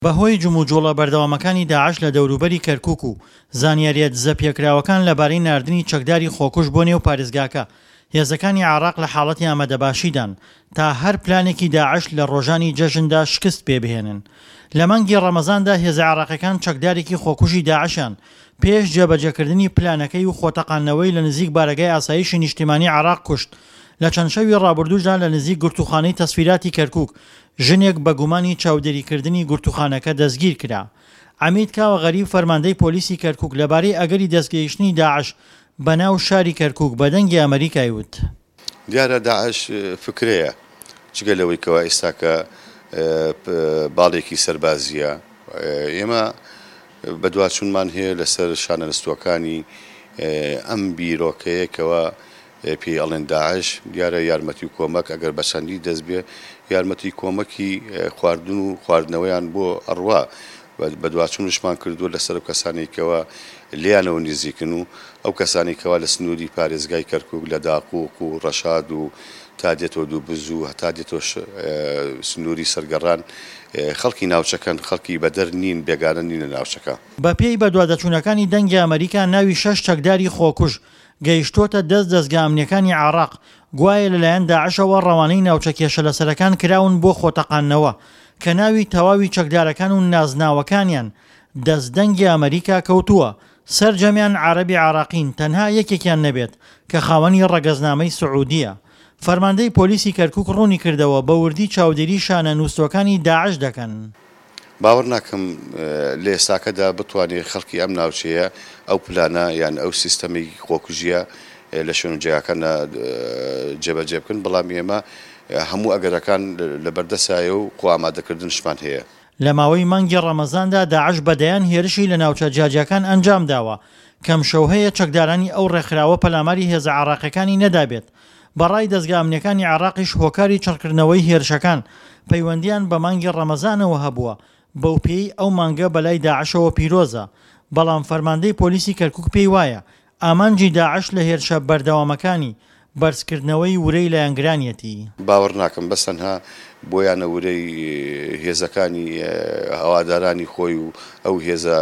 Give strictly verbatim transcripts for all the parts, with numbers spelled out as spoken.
بەهۆی جموجۆڵە بەردەوامەکانی داعش لە دەوروبەری کەرکووک و زانیاریە دزەپێکراوەکان لەبارەی ناردنی چەکداری خۆکوش بۆ نێو پارێزگاکە، هێزەکانی عێراق لە حاڵەتی ئامادەباشیدان تا هەر پلانێکی داعش لە ڕۆژانی جەژندا شکست پێبهێنن. لە مانگی ڕەمەزاندا هێزە عێراقیەکان چەکدارێکی خۆکوژی داعشیان پێش جێبەجێکردنی پلانەکەی و خۆتەقانەوەی لە نزیک بارگای ئاسایشی نیشتیمانی عێراق کوشت. لە چەند شەوی ڕابردووشدا لە نزیک گورتوخانەی تەسفیراتی کەرکووک ژنێک بە گومانی چاودێریکردنی گورتوخانەکە دەستگیر کرا. عەمید کاوە غەریب فەرماندەی پۆلیسی کەرکووک لەبارەی ئەگەری دەستگەیشتنی داعش بەناو شاری کەرکووک بە دەنگی ئەمریکای وت: دیارە داعش فکرەیە جگە لەوەی کەوا ئێستاکە باڵێکی سەربازیە. ئێمە بەدواچوونمان هەیە لەسەر شانەنستوەکانی ئەم بیرۆکەیەکەوە پێی ئەڵێن داعش دیارە یارمەتی و کۆمەک ئەگەر بەچەندی دەست بێ یارمەتی کۆمەکی خواردن و خواردنەوەیان بۆ ئەڕوا بەدواچوونشمان کردووە لەسەر کەسانێکەوە لیانەوە نزیکن و ئەو کەسانێکەوە لە سنووری پارێزگای کەرکووک لە داقووق و ڕەشاد و تا دێتەوە دووبز و هەتا دێتەوە سنووری سەرگەڕان خەڵکی ناوچەکان خەڵکی بەدەر نین بێگانە نینە ناوچەکە. بە پێی بەدوادەچوونەکانی دەنگی ئەمریکا ناوی شەش چەکداری خۆکوژ گەیشتۆتە دەست دەستگا ئەمنیەکانی عێراق، گوایە لەلایەن داعشەوە ڕەوانەی ناوچە کێشە لەسەرەکان کراون بۆ خۆتەقانەوە کە ناوی تەواوی چەکدارەکان و نازناوەکانیان دەستدەنگی ئەمریکا کەوتووە. سەرجەمیان عەرەبی عێراقین، تەنها یەکێکیان نەبێت کە خاوەنی ڕەگەزنامەی سعودیە. فەرماندەی پۆلیسی کەرکووک ڕوونی کردەوە بە وردی چاودێری شانە نووسەوەکانی داعش دەکەن. باوەڕ ناکەم لە ئێستاکەدا بتوانێت خەڵکی ئەم ناوچەیە ئەو پلانە یان ئەو سیستەمی خۆکوژیە لە شوێنجێگاکانە جێبەجێ بکەن، بەڵام ئێمە هەموو ئەگەرەکان لە بەردەسایە و خۆ ئامادەکردنشمان هەیە. لە ماوەی مانگی ڕەمەزاندا داعش بەدەیان هێرشی لە ناوچە جاجیەکان ئەنجام داوە. کەم شەو هەیە چەکدارانی ئەو ڕێکخراوە پەلاماری هێزە عێراقیەکانی نەدابێت. بەڕای دەستگا ئەمنیەکانی عێراقیش هۆکاری چڕکردنەوەی هێرشەکان پەیوەندیان بە مانگی ڕەمەزانەوە هەبووە. بەو پێی ئەو مانگە بەلای داعشەوە پیرۆزە، بەڵام فەرماندەی پۆلیسی کەرکووک پێی وایە ئامانجی داعش لە هێرشە بەردەوامەکانی بەرزکردنەوەی ورەی لایەنگرانیەتی. باوەڕ ناکەم بەس تەنها بۆیانە ورەی هێزەکانی هەوادارانی خۆی و ئەو هێزە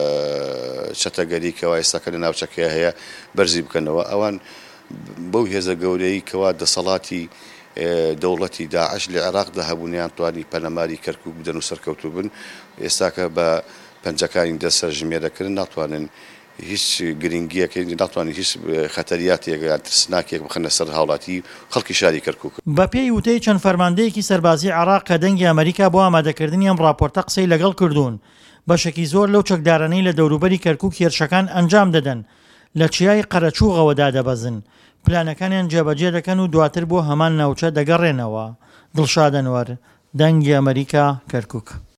چەتەگەری کەوا ئێستاکە لە ناوچەکەی هەیە بەرزی بکەنەوە. ئەوان بەو هێزە گەورەی کەوا دەسەڵاتی دەوڵەتی داعش لە عێراقدا هەبوونیان توانی پەلەماری کەرکووک بدەن و سەرکەوتوو بن. ئێستاکە بە پەنجەکانی دەسەر ژمێرەکردن ناتوانن هیچ گرنگیەکە ناتوانین هیچ خەتەریاتێک یان ترسناکێک بخەنە سەر هاوڵاتی خەڵکی شاری کەرکووک. بە پێی وتەی چەند فەرماندەیەکی سەربازی عێراق کە دەنگی ئەمریکا بۆ ئامادەکردنی ئەم ڕاپۆرتە قسەی لەگەڵ کردوون، بەشێکی زۆر لەو چەکدارانەی لە دەوروبەری کەرکووک هێرشەکان ئەنجام دەدەن لە چیای قەرەچووغەوەدا دەبەزن، پلانەکانیان جێبەجێ دەکەن و دواتر بۆ هەمان ناوچە دەگەڕێنەوە. دڵشاد ئەنوەر، دەنگی ئەمریکا، کەرکووک.